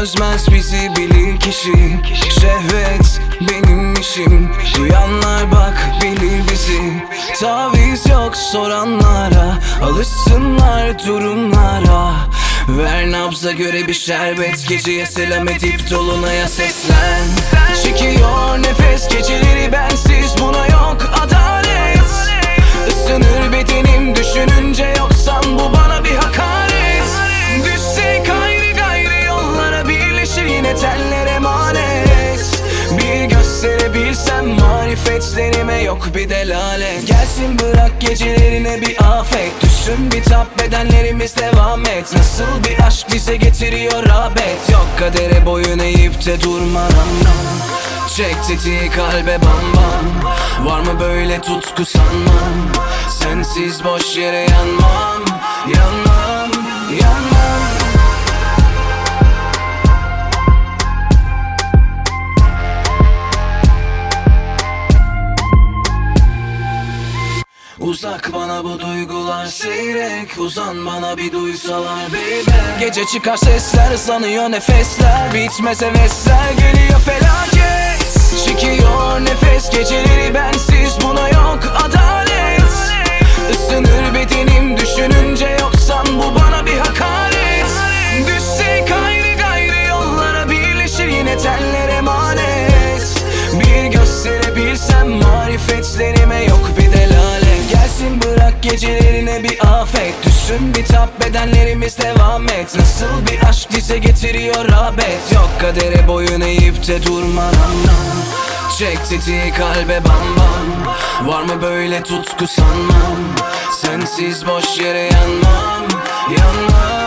çözmez bizi bilir kişi. Şehvet benim işim, duyanlar bak bilir bizi. Taviz yok soranlara, alışsınlar durumlara. Ver nabza göre bir şerbet, geceye selam edip dolunaya seslen. Çekiyor nefes geceleri bensiz, buna yok adalet. Isınır bedenim düşününce, yoksan bu bana bir hakaret. Düşsek ayrı gayrı yollara, birleşir yine teller emanet. Bir gösterebilsem marifetlerime, yok bir delalet. Gelsin bırak gecelerine bir afet, düşün bitap bedenlerimiz devam et. Nasıl bir aşk bize getiriyor rağbet, yok kadere boyun eğip de durma. Çek tetiği kalbe bam bam, var mı böyle tutku sanmam. Sensiz boş yere yanmam, yanmam, yanmam. Uzak bana bu duygular seyrek, uzan bana bir duysalar baby. Gece çıkar sesler, sanıyor nefesler, bitmez hevesler, geliyor felaket. Çekiyor nefes geceleri bensiz, buna yok adalet. Isınır bedenim düşününce, yoksan bu bana bir hakaret. Düşsek ayrı gayrı yollara, birleşir yine teller emanet. Bir gösterebilsem marifetlerime, yok bir delalet. Gelsin bırak gecelerine bir afet, düşün bitap bedenlerimiz devam et. Nasıl bir aşk bize getiriyor rağbet, yok kadere boyun eğip de durma. Çek tetiği kalbe bam bam, var mı böyle tutku sanmam. Sensiz boş yere yanmam, yanmam.